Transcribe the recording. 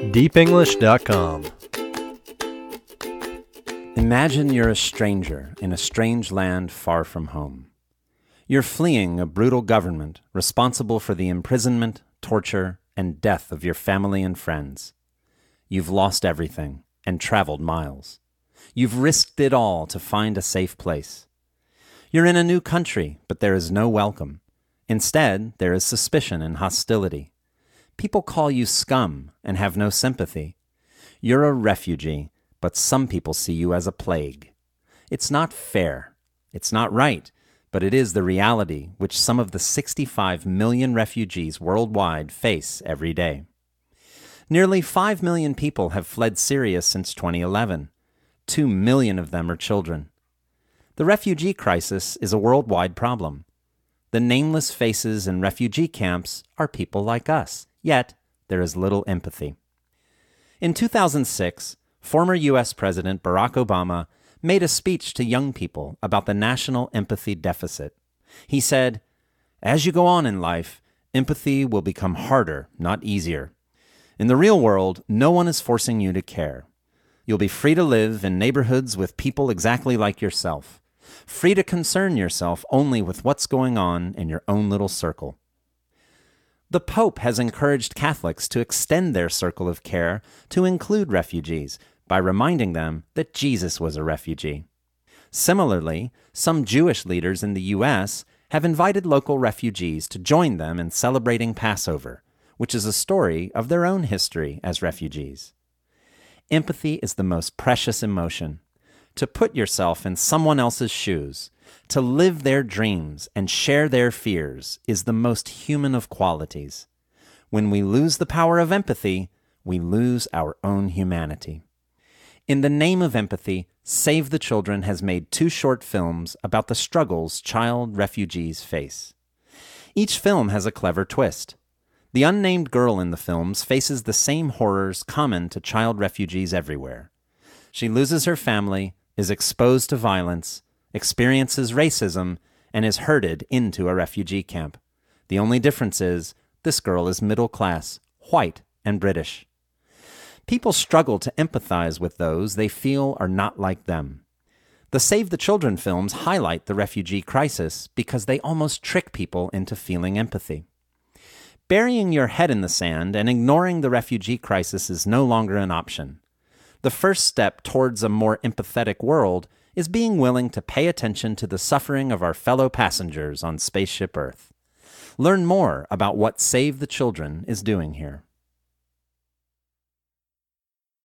deepenglish.com. Imagine you're a stranger in a strange land far from home. You're fleeing a brutal government responsible for the imprisonment, torture, and death of your family and friends. You've lost everything and traveled miles. You've risked it all to find a safe place. You're in a new country, but there is no welcome. Instead, there is suspicion and hostility. People call you scum and have no sympathy. You're a refugee, but some people see you as a plague. It's not fair. It's not right, but it is the reality which some of the 65 million refugees worldwide face every day. Nearly 5 million people have fled Syria since 2011. 2 million of them are children. The refugee crisis is a worldwide problem. The nameless faces in refugee camps are people like us, yet there is little empathy. In 2006, former U.S. President Barack Obama made a speech to young people about the national empathy deficit. He said, "As you go on in life, empathy will become harder, not easier. In the real world, no one is forcing you to care. You'll be free to live in neighborhoods with people exactly like yourself, free to concern yourself only with what's going on in your own little circle." The Pope has encouraged Catholics to extend their circle of care to include refugees by reminding them that Jesus was a refugee. Similarly, some Jewish leaders in the U.S. have invited local refugees to join them in celebrating Passover, which is a story of their own history as refugees. Empathy is the most precious emotion. To put yourself in someone else's shoes, to live their dreams and share their fears is the most human of qualities. When we lose the power of empathy, we lose our own humanity. In the name of empathy, Save the Children has made 2 short films about the struggles child refugees face. Each film has a clever twist. The unnamed girl in the films faces the same horrors common to child refugees everywhere. She loses her family, is exposed to violence, experiences racism, and is herded into a refugee camp. The only difference is, this girl is middle class, white, and British. People struggle to empathize with those they feel are not like them. The Save the Children films highlight the refugee crisis because they almost trick people into feeling empathy. Burying your head in the sand and ignoring the refugee crisis is no longer an option. The first step towards a more empathetic world is being willing to pay attention to the suffering of our fellow passengers on Spaceship Earth. Learn more about what Save the Children is doing here.